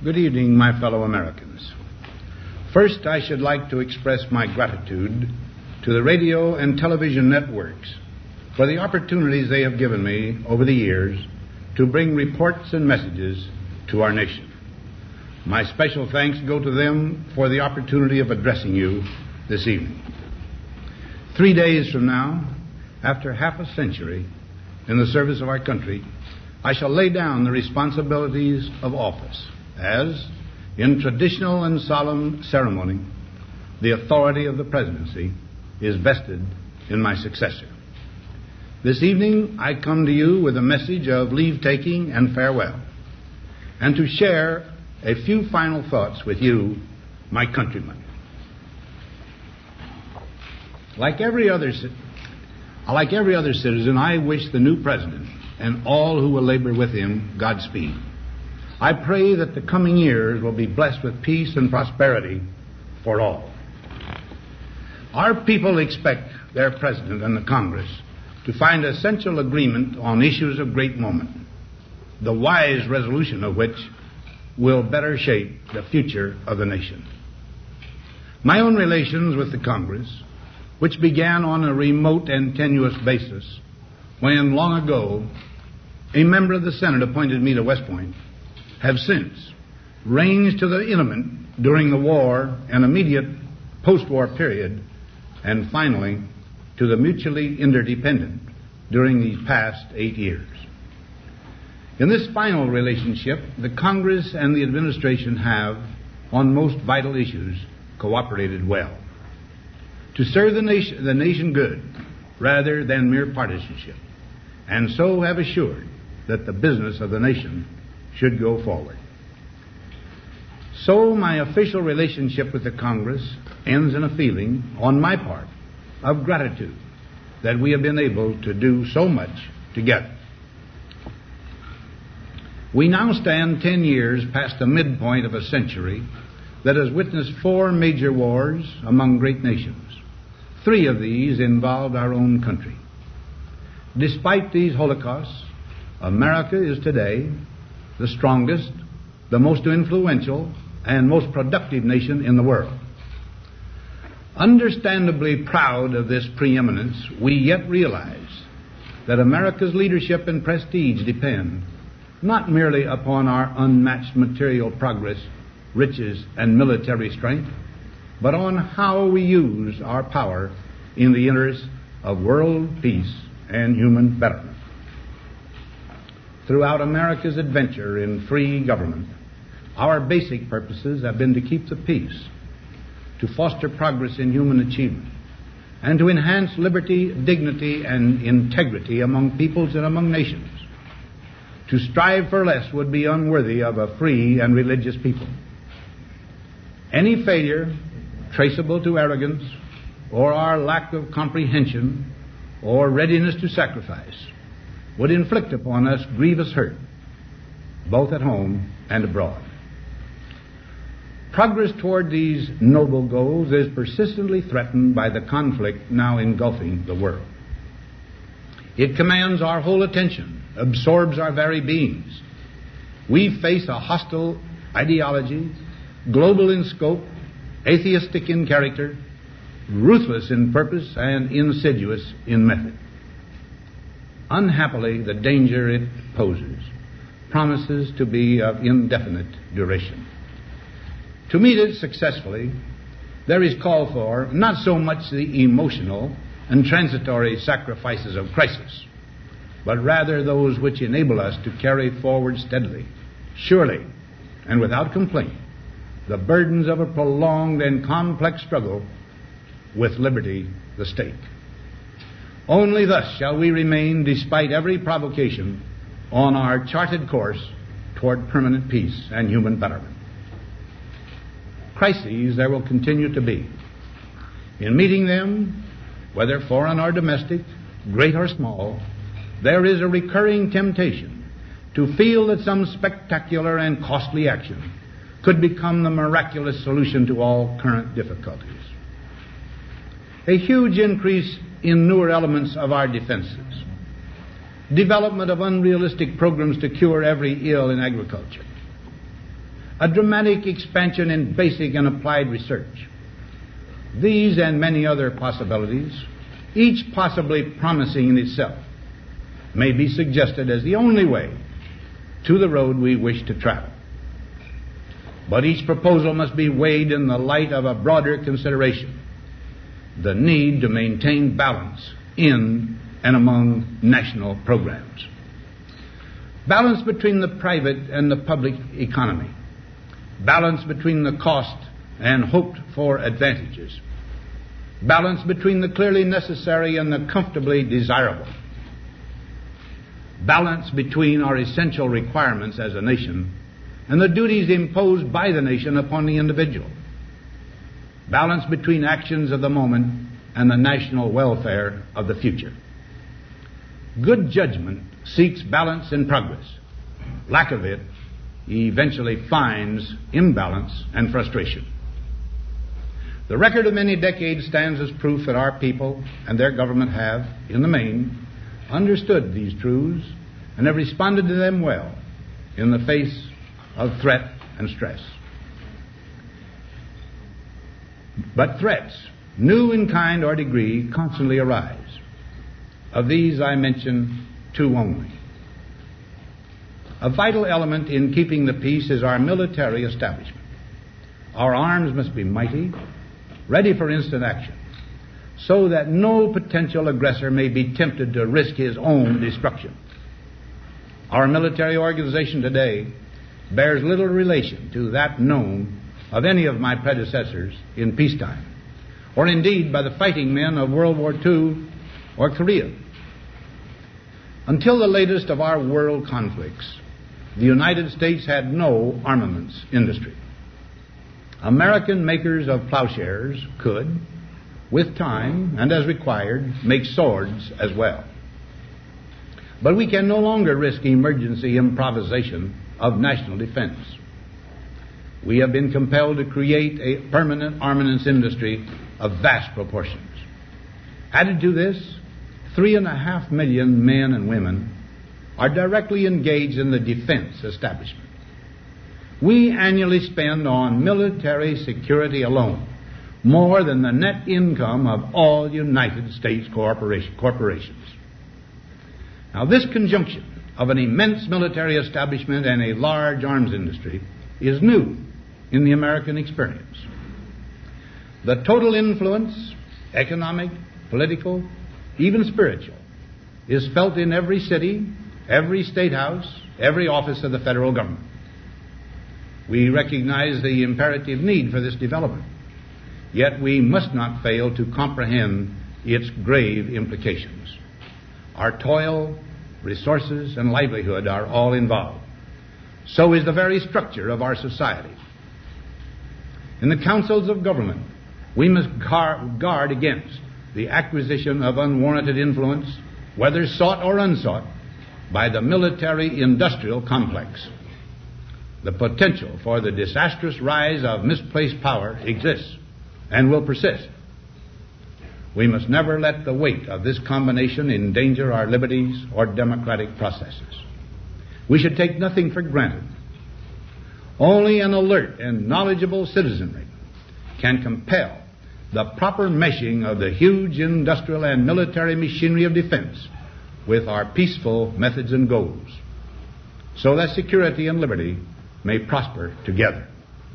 Good evening, my fellow Americans. First, I should like to express my gratitude to the radio and television networks for the opportunities they have given me over the years to bring reports and messages to our nation. My special thanks go to them for the opportunity of addressing you this evening. 3 days from now, after half a century in the service of our country, I shall lay down the responsibilities of office as, in traditional and solemn ceremony, the authority of the presidency is vested in my successor. This evening, I come to you with a message of leave-taking and farewell, and to share a few final thoughts with you, my countrymen. Like every other citizen, I wish the new president and all who will labor with him Godspeed. I pray that the coming years will be blessed with peace and prosperity for all. Our people expect their president and the Congress to find essential agreement on issues of great moment, the wise resolution of which will better shape the future of the nation. My own relations with the Congress, which began on a remote and tenuous basis when, long ago, a member of the Senate appointed me to West Point, have since ranged to the intimate during the war and immediate post-war period, and finally to the mutually interdependent during these past 8 years. In this final relationship, the Congress and the administration have, on most vital issues, cooperated well to serve the nation good rather than mere partisanship, and so have assured that the business of the nation should go forward. So my official relationship with the Congress ends in a feeling, on my part, of gratitude that we have been able to do so much together. We now stand 10 years past the midpoint of a century that has witnessed 4 major wars among great nations. 3 of these involved our own country. Despite these holocausts, America is today the strongest, the most influential, and most productive nation in the world. Understandably proud of this preeminence, we yet realize that America's leadership and prestige depend not merely upon our unmatched material progress, riches, and military strength, but on how we use our power in the interest of world peace and human betterment. Throughout America's adventure in free government, our basic purposes have been to keep the peace, to foster progress in human achievement, and to enhance liberty, dignity, and integrity among peoples and among nations. To strive for less would be unworthy of a free and religious people. Any failure traceable to arrogance or our lack of comprehension or readiness to sacrifice would inflict upon us grievous hurt, both at home and abroad. Progress toward these noble goals is persistently threatened by the conflict now engulfing the world. It commands our whole attention, absorbs our very beings. We face a hostile ideology, global in scope, atheistic in character, ruthless in purpose, and insidious in method. Unhappily, the danger it poses promises to be of indefinite duration. To meet it successfully, there is call for not so much the emotional and transitory sacrifices of crisis, but rather those which enable us to carry forward steadily, surely, and without complaint, the burdens of a prolonged and complex struggle with liberty, the stake. Only thus shall we remain, despite every provocation, on our charted course toward permanent peace and human betterment. Crises there will continue to be. In meeting them, whether foreign or domestic, great or small, there is a recurring temptation to feel that some spectacular and costly action could become the miraculous solution to all current difficulties. A huge increase in newer elements of our defenses, development of unrealistic programs to cure every ill in agriculture, a dramatic expansion in basic and applied research. These and many other possibilities, each possibly promising in itself, may be suggested as the only way to the road we wish to travel. But each proposal must be weighed in the light of a broader consideration: the need to maintain balance in and among national programs. Balance between the private and the public economy. Balance between the cost and hoped-for advantages. Balance between the clearly necessary and the comfortably desirable. Balance between our essential requirements as a nation and the duties imposed by the nation upon the individual. Balance between actions of the moment and the national welfare of the future. Good judgment seeks balance in progress. Lack of it eventually finds imbalance and frustration. The record of many decades stands as proof that our people and their government have, in the main, understood these truths and have responded to them well in the face of threat and stress. But threats, new in kind or degree, constantly arise. Of these I mention two only. A vital element in keeping the peace is our military establishment. Our arms must be mighty, ready for instant action, so that no potential aggressor may be tempted to risk his own destruction. Our military organization today bears little relation to that known of any of my predecessors in peacetime, or indeed by the fighting men of World War II or Korea. Until the latest of our world conflicts, the United States had no armaments industry. American makers of plowshares could, with time and as required, make swords as well. But we can no longer risk emergency improvisation of national defense. We have been compelled to create a permanent armaments industry of vast proportions. Added to this, 3.5 million men and women are directly engaged in the defense establishment. We annually spend on military security alone more than the net income of all United States corporations. Now, this conjunction of an immense military establishment and a large arms industry is new in the American experience. The total influence, economic, political, even spiritual, is felt in every city, every state house, every office of the federal government. We recognize the imperative need for this development, yet we must not fail to comprehend its grave implications. Our toil, resources, and livelihood are all involved. So is the very structure of our society. In the councils of government, we must guard against the acquisition of unwarranted influence, whether sought or unsought, by the military-industrial complex. The potential for the disastrous rise of misplaced power exists and will persist. We must never let the weight of this combination endanger our liberties or democratic processes. We should take nothing for granted. Only an alert and knowledgeable citizenry can compel the proper meshing of the huge industrial and military machinery of defense with our peaceful methods and goals, so that security and liberty may prosper together.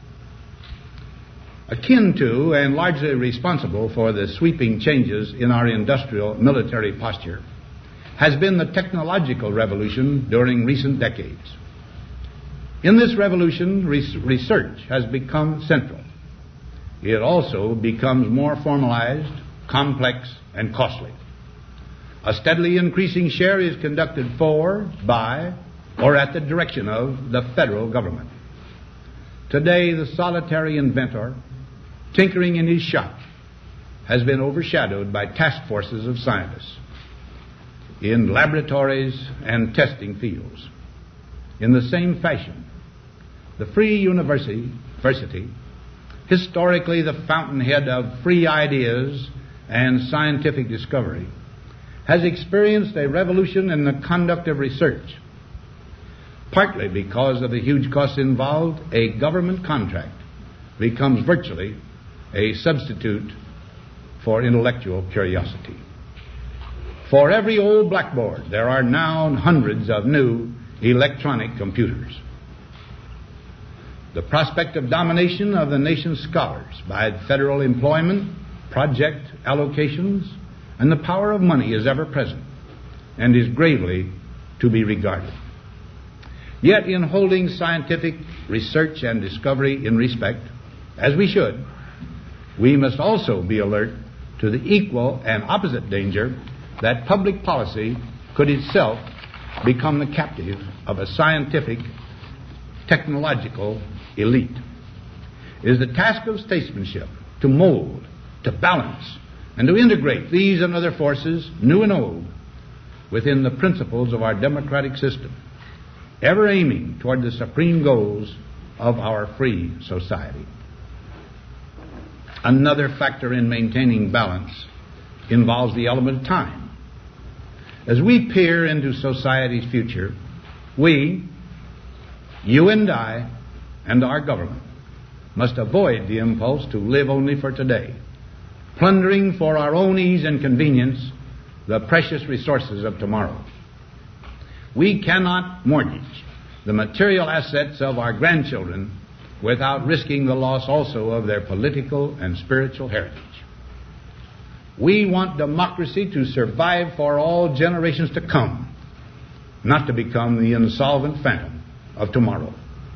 Akin to and largely responsible for the sweeping changes in our industrial military posture has been the technological revolution during recent decades. In this revolution, research has become central. It also becomes more formalized, complex, and costly. A steadily increasing share is conducted for, by, or at the direction of the federal government. Today, the solitary inventor, tinkering in his shop, has been overshadowed by task forces of scientists in laboratories and testing fields. In the same fashion, the free university, historically the fountainhead of free ideas and scientific discovery, has experienced a revolution in the conduct of research. partly because of the huge costs involved, a government contract becomes virtually a substitute for intellectual curiosity. For every old blackboard, there are now hundreds of new electronic computers. The prospect of domination of the nation's scholars by federal employment, project allocations, and the power of money is ever present and is gravely to be regarded. Yet in holding scientific research and discovery in respect, as we should, we must also be alert to the equal and opposite danger that public policy could itself become the captive of a scientific, technological elite. It is the task of statesmanship to mold, to balance, and to integrate these and other forces, new and old, within the principles of our democratic system, ever aiming toward the supreme goals of our free society. Another factor in maintaining balance involves the element of time. As we peer into society's future, we, you and I, and our government must avoid the impulse to live only for today, plundering for our own ease and convenience the precious resources of tomorrow. We cannot mortgage the material assets of our grandchildren without risking the loss also of their political and spiritual heritage. We want democracy to survive for all generations to come, not to become the insolvent phantom of tomorrow.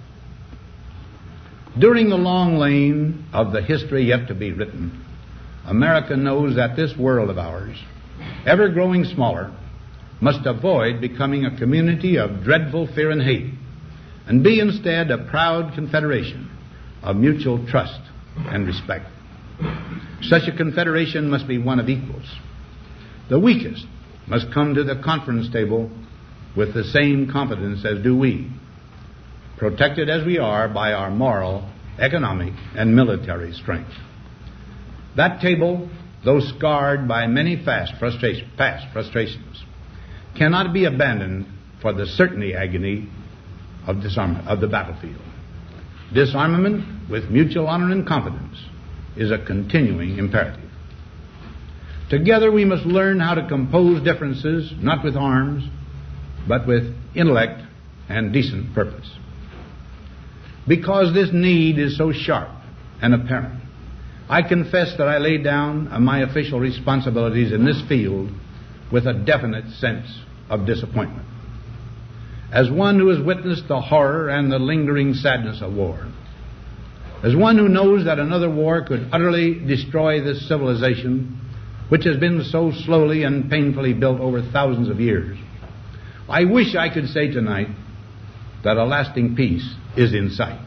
During the long lane of the history yet to be written, America knows that this world of ours, ever growing smaller, must avoid becoming a community of dreadful fear and hate, and be instead a proud confederation of mutual trust and respect. Such a confederation must be one of equals. The weakest must come to the conference table with the same confidence as do we, protected as we are by our moral, economic, and military strength. That table, though scarred by many past frustrations, cannot be abandoned for the certainty agony of disarmament, of the battlefield. Disarmament with mutual honor and confidence is a continuing imperative. Together we must learn how to compose differences, not with arms, but with intellect and decent purpose. Because this need is so sharp and apparent, I confess that I lay down my official responsibilities in this field with a definite sense of disappointment. As one who has witnessed the horror and the lingering sadness of war, as one who knows that another war could utterly destroy this civilization which has been so slowly and painfully built over thousands of years, I wish I could say tonight that a lasting peace is in sight.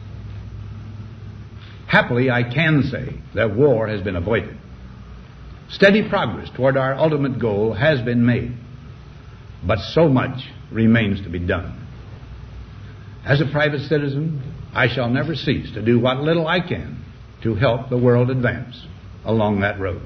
Happily, I can say that war has been avoided. Steady progress toward our ultimate goal has been made, but so much remains to be done. As a private citizen, I shall never cease to do what little I can to help the world advance along that road.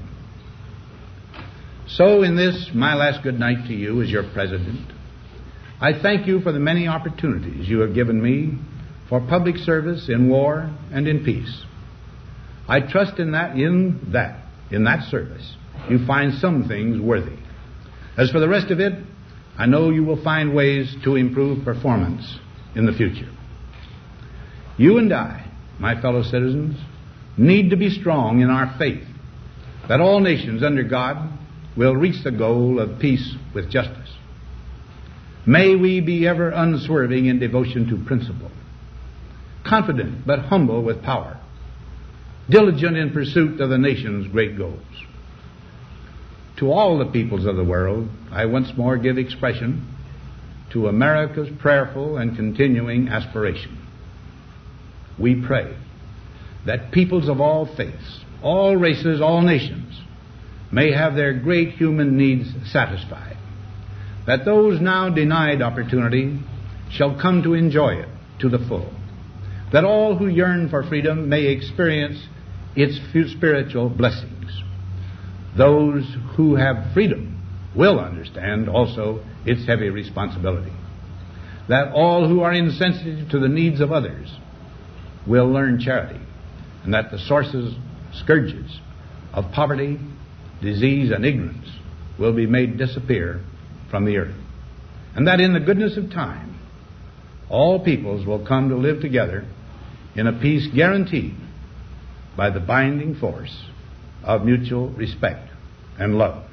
So in this, my last good night to you as your president, I thank you for the many opportunities you have given me for public service in war and in peace. I trust in that service, you find some things worthy. As for the rest of it, I know you will find ways to improve performance in the future. You and I, my fellow citizens, need to be strong in our faith that all nations under God will reach the goal of peace with justice. May we be ever unswerving in devotion to principle, confident but humble with power, diligent in pursuit of the nation's great goals. To all the peoples of the world, I once more give expression to America's prayerful and continuing aspiration. We pray that peoples of all faiths, all races, all nations may have their great human needs satisfied, that those now denied opportunity shall come to enjoy it to the full, that all who yearn for freedom may experience its spiritual blessings. Those who have freedom will understand also its heavy responsibility. that all who are insensitive to the needs of others will learn charity, and that the scourges of poverty, disease, and ignorance will be made disappear from the earth, and that in the goodness of time all peoples will come to live together in a peace guaranteed by the binding force of mutual respect and love.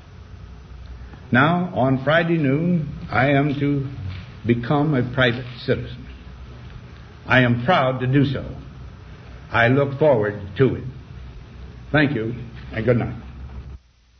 Now, on Friday noon, I am to become a private citizen. I am proud to do so. I look forward to it. Thank you, and good night.